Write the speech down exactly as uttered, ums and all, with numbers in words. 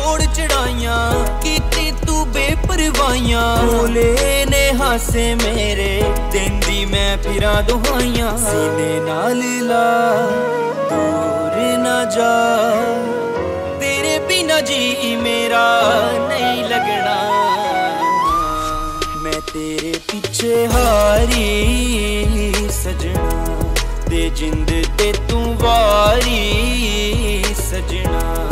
मोड़ चढ़ाइया कीती तू बेपरवाइयां बोले ने हासे मेरे देंदी मैं फिरा दुहाइयां सीने नाल ला दूर ना जा तेरे बिना जी मेरा नहीं लगना मैं तेरे पीछे हारी सजना दे जिंद ते तू वारी सजना।